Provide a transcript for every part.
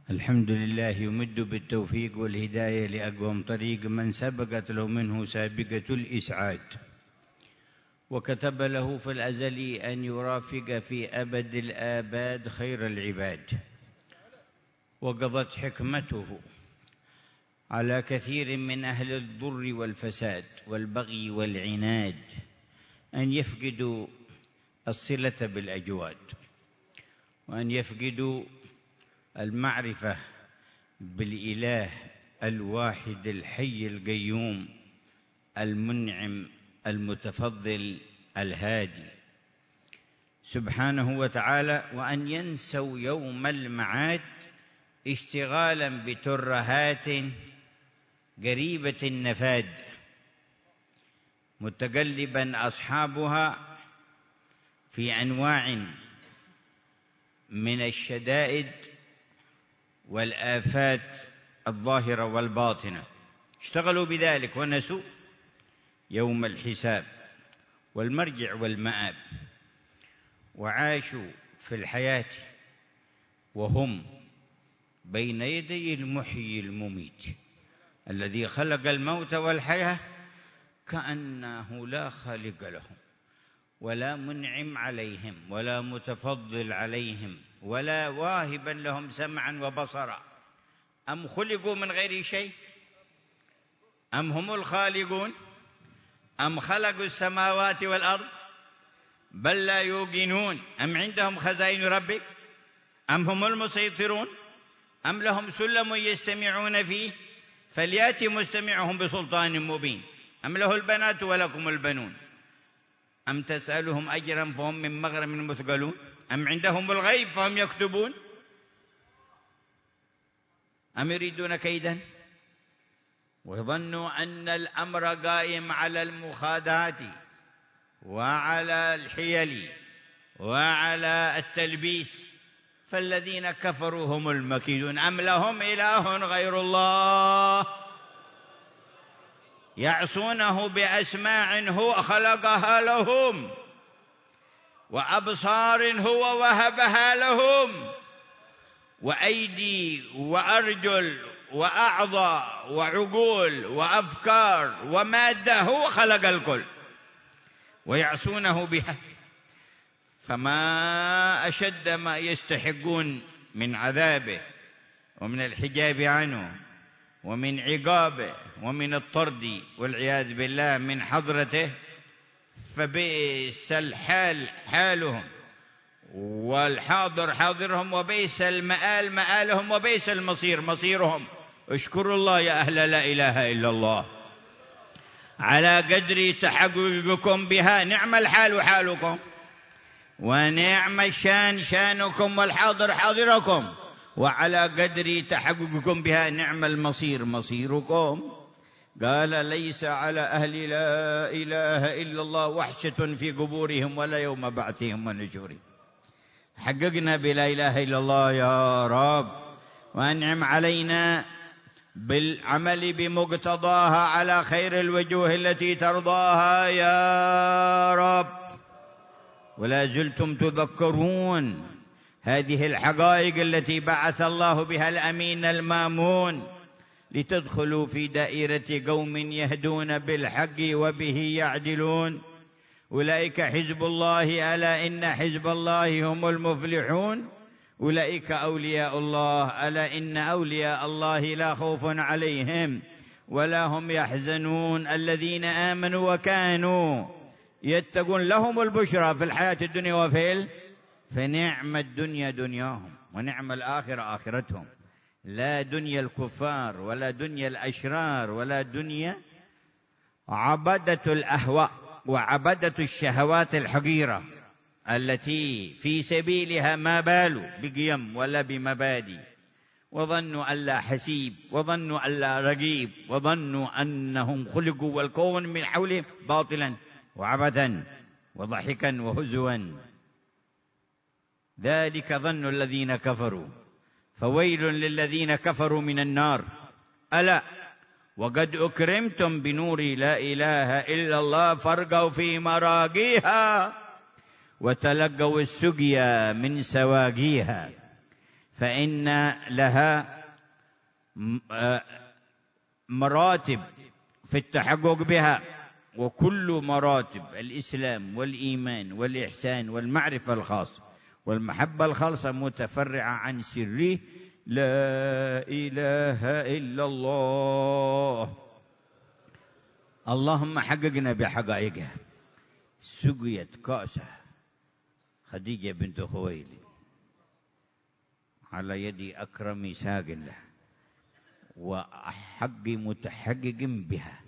الحمد لله يمد بالتوفيق والهداية لأقوم طريق من سبقت له منه سابقة الإسعاد، وكتب له في الأزل أن يرافق في أبد الآباد خير العباد، وقضت حكمته على كثير من أهل الضر والفساد والبغي والعناد أن يفقدوا الصلة بالأجواد، وأن يفقدوا المعرفة بالإله الواحد الحي القيوم المنعم المتفضل الهادي سبحانه وتعالى، وأن ينسوا يوم المعاد اشتغالا بترهات قريبة النفاد متقلبا أصحابها في أنواع من الشدائد والآفات الظاهرة والباطنة. اشتغلوا بذلك ونسوا يوم الحساب والمرجع والمآب، وعاشوا في الحياة وهم بين يدي المحيي المميت الذي خلق الموت والحياة كأنه لا خالق لهم ولا منعم عليهم ولا متفضل عليهم ولا واهبا لهم سمعا وبصرا. أم خلقوا من غير شيء؟ أم هم الخالقون؟ أم خلقوا السماوات والأرض؟ بل لا يوقنون. أم عندهم خزائن ربك؟ أم هم المسيطرون؟ أم لهم سلم يستمعون فيه؟ فليأتي مستمعهم بسلطان مبين. أم له البنات ولكم البنون؟ أم تسألهم أجرا فهم من مغرم مثقلون؟ أم عندهم الغيب فهم يكتبون؟ أم يريدون كيدا؟ وظنوا أن الأمر قائم على المخادعة وعلى الحيل وعلى التلبيس، فالذين كفروا هم المكيدون. أم لهم إله غير الله يعصونه بأسماع هو خلقها لهم وأبصار هو وهبها لهم وأيدي وأرجل وأعضاء وعقول وأفكار ومادة هو خلق الكل ويعصونه بها، فما أشد ما يستحقون من عذابه ومن الحجاب عنه ومن عقابه ومن الطرد والعياذ بالله من حضرته. فبئس الحال حالهم والحاضر حاضرهم وبئس المآل مآلهم وبئس المصير مصيرهم. اشكروا الله يا أهل لا إله إلا الله على قدر تحققكم بها، نعم الحال حالكم ونعم الشان شانكم والحاضر حاضركم، وعلى قدر تحققكم بها نعم المصير مصيركم. قال ليس على أهل لا إله إلا الله وحشة في قبورهم ولا يوم بعثهم ونشورهم. حققنا بلا إله إلا الله يا رب، وأنعم علينا بالعمل بمقتضاها على خير الوجوه التي ترضاها يا رب. ولا زلتم تذكرون هذه الحقائق التي بعث الله بها الأمين المامون لتدخلوا في دائرة قوم يهدون بالحق وبه يعدلون. أولئك حزب الله ألا إن حزب الله هم المفلحون. أولئك أولياء الله ألا إن أولياء الله لا خوف عليهم ولا هم يحزنون الذين آمنوا وكانوا يتقون لهم البشرى في الحياة الدنيا فنعم الدنيا دنياهم ونعم الآخرة آخرتهم. لا دنيا الكفار ولا دنيا الأشرار ولا دنيا عبدة الأهواء وعبدة الشهوات الحقيرة التي في سبيلها ما بالوا بقيم ولا بمبادئ، وظنوا أن لا حسيب وظنوا أن لا رقيب وظنوا أنهم خلقوا والكون من حولهم باطلا وعبثا وضحكا وهزوا. ذلك ظن الذين كفروا فويل للذين كفروا من النار. ألا وقد أكرمتم بنور لا إله إلا الله فارقوا في مراقيها وتلقوا السقيا من سواقيها. فإن لها مراتب في التحقق بها، وكل مراتب الإسلام والإيمان والإحسان والمعرفة الخاصة والمحبة الخالصة متفرعة عن سره لا إله إلا الله. اللهم حققنا بحقائقها. سقيت كأسها خديجة بنت خويلد على يد أكرم ساق له وحق متحقق بها،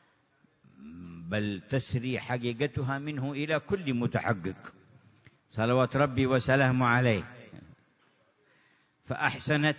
بل تسري حقيقتها منه إلى كل متحقق صلوات ربي وسلامه عليه. فأحسنت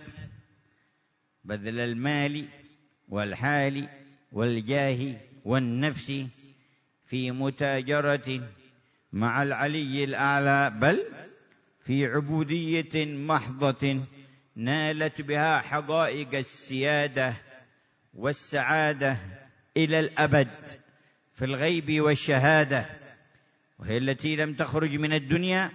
بذل المال والحال والجاه والنفس في متاجرة مع العلي الأعلى، بل في عبودية محضة نالت بها حقائق السيادة والسعادة إلى الأبد في الغيب والشهادة، وهي التي لم تخرج من الدنيا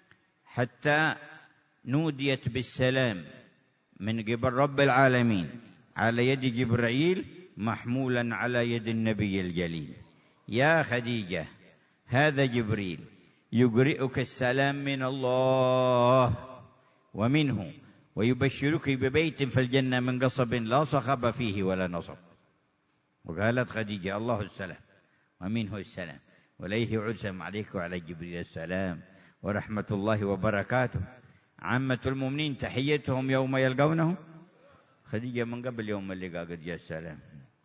حتى نوديت بالسلام من قبل رب العالمين على يد جبرائيل محمولا على يد النبي الجليل. يا خديجة هذا جبريل يقرئك السلام من الله ومنه، ويبشرك ببيت في الجنة من قصب لا صخب فيه ولا نصب. وقالت خديجة الله السلام ومنه السلام وإليه يعود السلام عليك وعلى جبريل السلام ورحمة الله وبركاته. عامة المؤمنين تحيتهم يوم يلقونه. خديجة من قبل يوم اللقاء قد جاء السلام،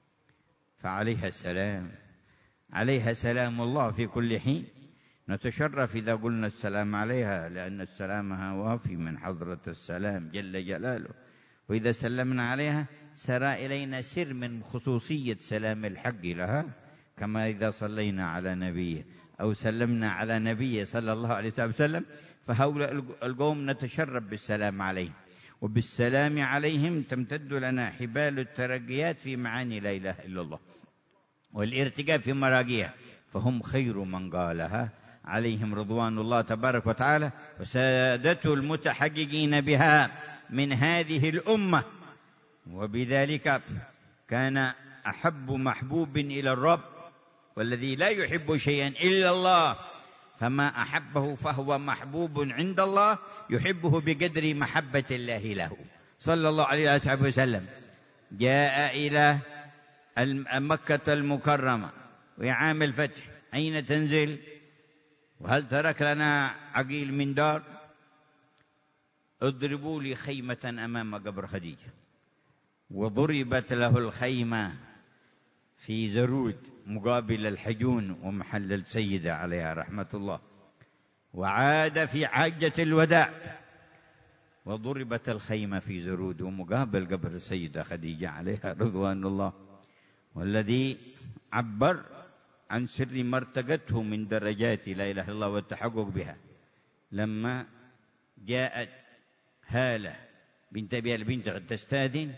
فعليها السلام، عليها سلام الله في كل حين. نتشرف إذا قلنا السلام عليها، لأن السلام وافي من حضرة السلام جل جلاله، وإذا سلمنا عليها سرى إلينا سر من خصوصية سلام الحق لها، كما إذا صلينا على نبيه أو سلمنا على نبيه صلى الله عليه وسلم، فهؤلاء القوم نتشرف بالسلام عليهم، وبالسلام عليهم تمتد لنا حبال الترقيات في معاني لا إله إلا الله والارتقاء في مراقيها، فهم خير من قالها عليهم رضوان الله تبارك وتعالى، وسادته المتحققين بها من هذه الأمة. وبذلك كان أحب محبوب إلى الرب، والذي لا يحب شيئا إلا الله فما أحبه فهو محبوب عند الله، يحبه بقدر محبة الله له صلى الله عليه وسلم. جاء إلى مكة المكرمة وعام الفتح، أين تنزل؟ وهل ترك لنا عقيل من دار؟ اضربوا لي خيمة أمام قبر خديجة، وضربت له الخيمة في زرود مقابل الحجون ومحل السيدة عليها رحمة الله، وعاد في حجة الوداع وضربت الخيمة في زرود ومقابل قبر السيدة خديجة عليها رضوان الله. والذي عبر عن سر ما ارتقته من درجات لا إله إلا الله والتحقق بها، لما جاءت هالة بنت أبي البنت تستأذن،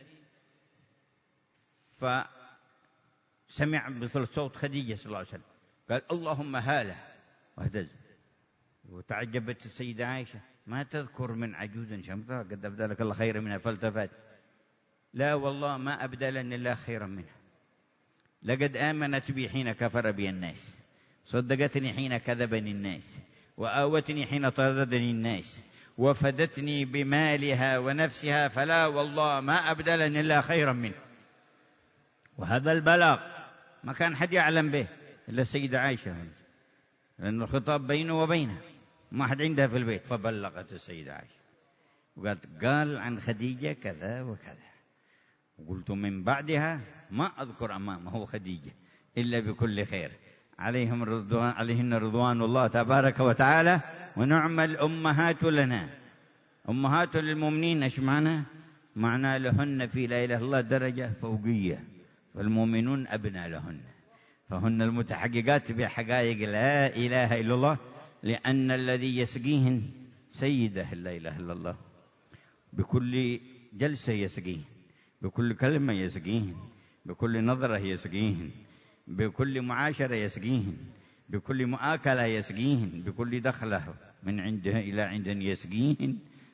فسمع مثل صوت خديجة صلى الله عليه وسلم، قال اللهم هالة، واهتز. وتعجبت السيدة عائشة، ما تذكر من عجوز شمطاء قد أبدى لك الله خيرا منها؟ فالتفت، لا والله ما أبدلني الله خيرا منها، لقد آمنت بي حين كفر بي الناس، صدقتني حين كذبني الناس، وآوتني حين طردني الناس، وفدتني بمالها ونفسها، فلا والله ما أبدلني الله خيرا منه. وهذا البلاغ ما كان حد يعلم به إلا السيدة عائشة، لأن الخطاب بينه وبينها، ما حد عندها في البيت، فبلغت السيدة عائشة وقالت قال عن خديجة كذا وكذا. وقلت من بعدها ما أذكر أمامه خديجة إلا بكل خير. عليهن رضوان الله تبارك وتعالى. ونعم الأمهات لنا، أمهات للمؤمنين. إيش معنى؟ معنى لهن في لا إله إلا الله درجة فوقية، فالمؤمنون أبناء لهن، فهن المتحققات بحقائق لا إله إلا الله، لأن الذي يسقيهن سيده لا إله إلا الله، بكل جلسة يسقيهن، بكل كلمة يسقيهن، بكل نظرة يسقيهن، بكل معاشرة يسقيهن، بكل مؤاكلة يسقيهن، بكل دخلة من عنده إلى عند يسقيهن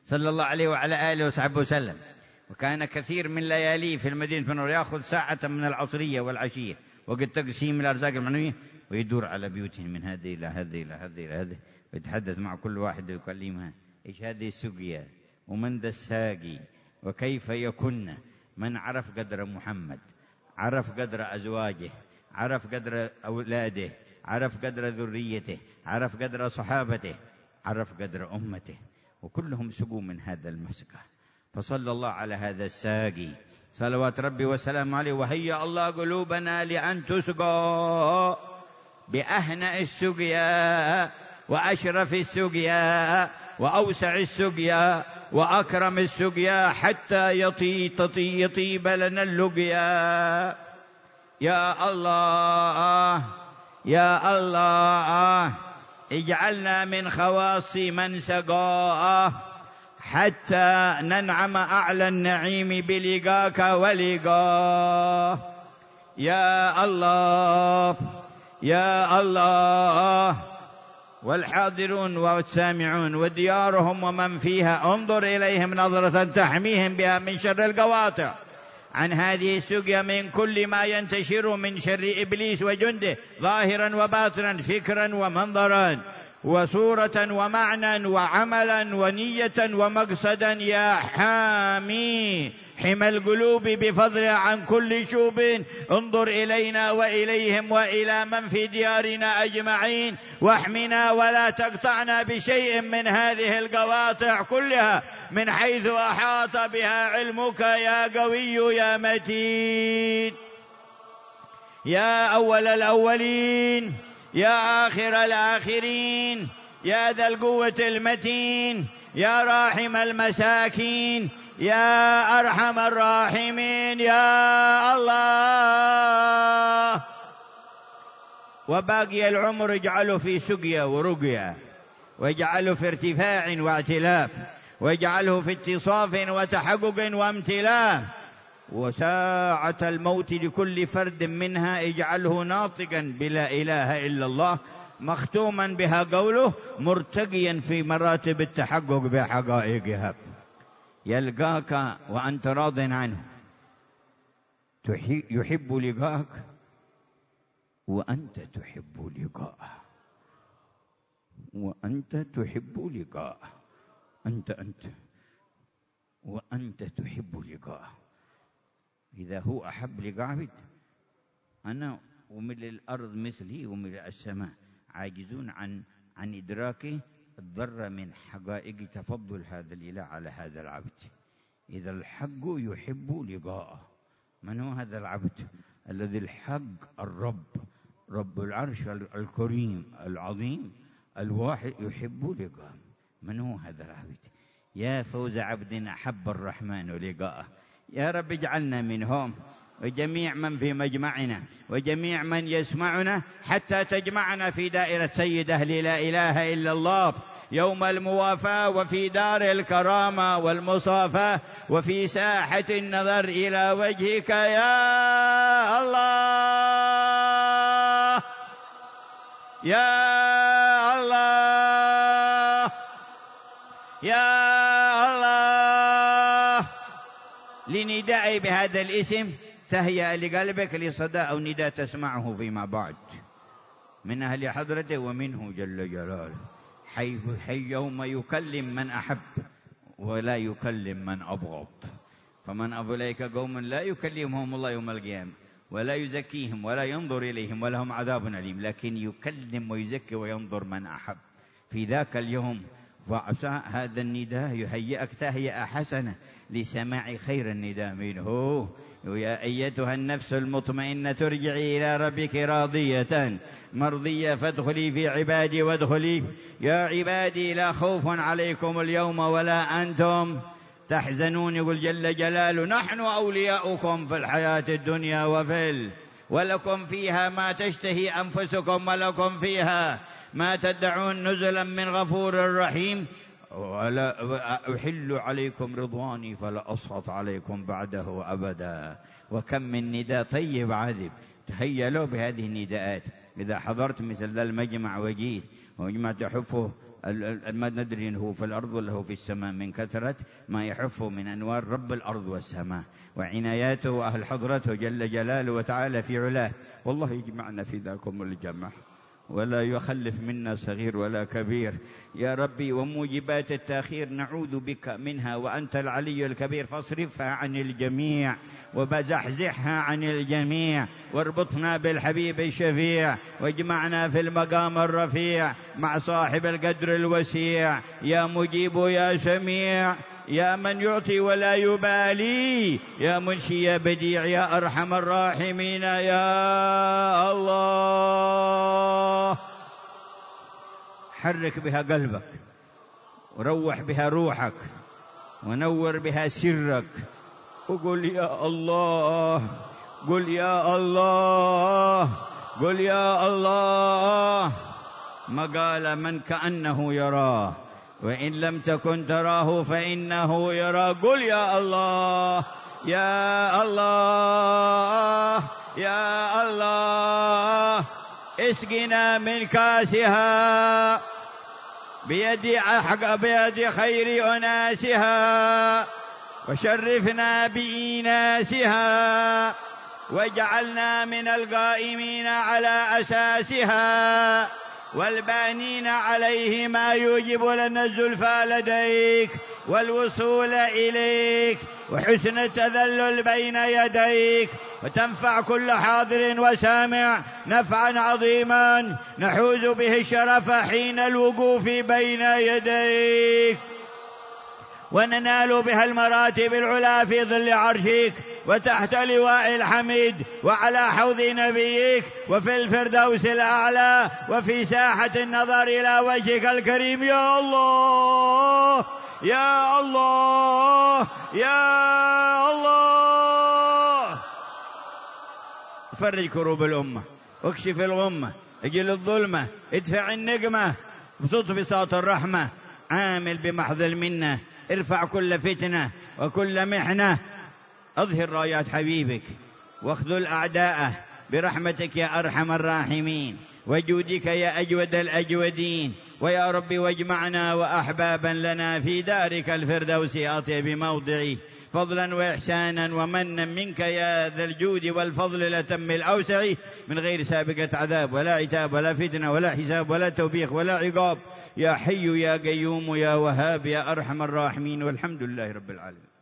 صلى الله عليه وعلى آله وصحبه وسلم. وكان كثير من لياليه في المدينة المنورة يأخذ ساعة من العصرية والعشية وقت تقسيم الأرزاق المعنوية، ويدور على بيوتهم من هذه إلى هذه إلى هذه إلى هذه، ويتحدث مع كل واحد ويكلمها إيش هذه السقيا ومن ذا الساقي وكيف يكن. من عرف قدر محمد، عرف قدر أزواجه، عرف قدر أولاده، عرف قدر ذريته، عرف قدر صحابته، عرف قدر أمته، وكلهم سقوا من هذا المسقى. فصلى الله على هذا الساقي صلوات ربي وسلام عليه. وهيأ الله قلوبنا لأن تسقى بأهنأ السقيا وأشرف السقيا وأوسع السقيا وأكرم السقيا حتى يطيب لنا اللقيا. يا الله يا الله اجعلنا من خواص من سقاه حتى ننعم أعلى النعيم بلقاك ولقاه. يا الله يا الله. والحاضرون والسامعون وديارهم ومن فيها انظر إليهم نظرة تحميهم بها من شر القواطع، عن هذه السقيا من كل ما ينتشر من شر إبليس وجنده ظاهرا وباطنا، فكرا ومنظرا وصورة ومعنى وعملا ونية ومقصدا. يا حامي حمى القلوب بفضلها عن كل شوب، انظر إلينا وإليهم وإلى من في ديارنا أجمعين، واحمنا ولا تقطعنا بشيء من هذه القواطع كلها من حيث أحاط بها علمك يا قوي يا متين. يا أول الأولين يا آخر الآخرين يا ذا القوة المتين يا راحم المساكين يا أرحم الراحمين يا الله. وباقي العمر اجعله في سقيا ورقيا، واجعله في ارتفاع واعتلاف، واجعله في اتصاف وتحقق وامتلاء. وساعة الموت لكل فرد منها اجعله ناطقا بلا إله إلا الله، مختوما بها قوله، مرتقيا في مراتب التحقق بحقائقها. يلقاك وأنت راض عنه، يحب لقاك وأنت تحب لقاءه، وأنت تحب لقاءه، أنت وأنت تحب لقاءه. إذا هو أحب لقاء عبد، أنا وملء الأرض مثلي وملء السماء عاجزون عن إدراك الذرة من حقائق تفضل هذا الإله على هذا العبد. إذا الحق يحب لقاءه، من هو هذا العبد الذي الحق الرب، رب العرش الكريم العظيم الواحد يحب لقاءه؟ من هو هذا العبد؟ يا فوز عبد أحب الرحمن لقاءه. يا رب اجعلنا منهم، وجميع من في مجمعنا وجميع من يسمعنا، حتى تجمعنا في دائرة سيد أهل لا إله إلا الله يوم الموافاة، وفي دار الكرامة والمصافاة، وفي ساحة النظر إلى وجهك يا الله يا الله يا الله. لنداء بهذا الاسم تهيأ لقلبك لصدى أو نداء تسمعه فيما بعد من أهل حضرته ومنه جل جلاله، حي يوم يكلم من أحب ولا يكلم من أبغض. فمن أولئك قوم لا يكلمهم الله يوم القيامة ولا يزكيهم ولا ينظر إليهم ولهم عذاب أليم، لكن يكلم ويزكي وينظر من أحب في ذاك اليوم. فعسى هذا النداء يهيئك تهيئة حسنة لسماع خير النداء منه. يا أيتها النفس المطمئنة ترجعي إلى ربك راضية مرضية فادخلي في عبادي وادخلي. يا عبادي لا خوف عليكم اليوم ولا أنتم تحزنون. يقول جل جلاله نحن أولياؤكم في الحياة الدنيا ولكم فيها ما تشتهي أنفسكم ولكم فيها ما تدعون نزلا من غفور رحيم. ولا أحل عليكم رضواني فلا أسخط عليكم بعده أبدا. وكم من نداء طيب عذب. تهيأوا بهذه النداءات إذا حضرت مثل ذا المجمع وجيت ومجمع تحفه ما ندري إن هو في الأرض ولا هو في السماء من كثرة ما يحف من أنوار رب الأرض والسماء وعناياته وأهل حضرته جل جلاله وتعالى في علاه. والله يجمعنا في ذاكم الجمع ولا يخلف منا صغير ولا كبير يا ربي. وموجبات التأخير نعوذ بك منها وأنت العلي الكبير، فاصرفها عن الجميع وبزحزحها عن الجميع، واربطنا بالحبيب الشفيع، واجمعنا في المقام الرفيع مع صاحب القدر الوسيع. يا مجيب يا سميع، يا من يعطي ولا يبالي، يا منشي يا بديع، يا أرحم الراحمين يا الله. حرك بها قلبك وروح بها روحك ونور بها سرك، وقل يا الله، قل يا الله، قل يا الله. مقال من كأنه يراه وإن لم تكن تراه فإنه يرى. قل يا الله، يا الله، يا الله. اسقنا من كاسها بيد خير أناسها، وشرفنا بإناسها، واجعلنا من القائمين على أساسها، والبانين عليه ما يوجب لنا الزلفى لديك والوصول إليك وحسن التذلل بين يديك، وتنفع كل حاضر وسامع نفعا عظيما نحوز به الشرف حين الوقوف بين يديك، وننال بها المراتب العلا في ظل عرشك وتحت لواء الحميد وعلى حوض نبيك وفي الفردوس الأعلى وفي ساحة النظر إلى وجهك الكريم. يا الله، يا الله، يا الله. فرج كروب الأمة، واكشف الغمة، اجل الظلمة، ادفع النقمة، بسط بساط الرحمة، عامل بمحض المنة، ارفع كل فتنة وكل محنة، اظهر رايات حبيبك واخذل أعداءه برحمتك يا أرحم الراحمين وجودك يا أجود الأجودين. ويا رب واجمعنا وأحبابا لنا في دارك الفردوس أطيب موضعي، فضلا وإحسانا ومنا منك يا ذا الجود والفضل الأتم الأوسع، من غير سابقة عذاب ولا عتاب ولا فتنة ولا حساب ولا توبيخ ولا عقاب، يا حي يا قيوم يا وهاب يا أرحم الراحمين، والحمد لله رب العالمين.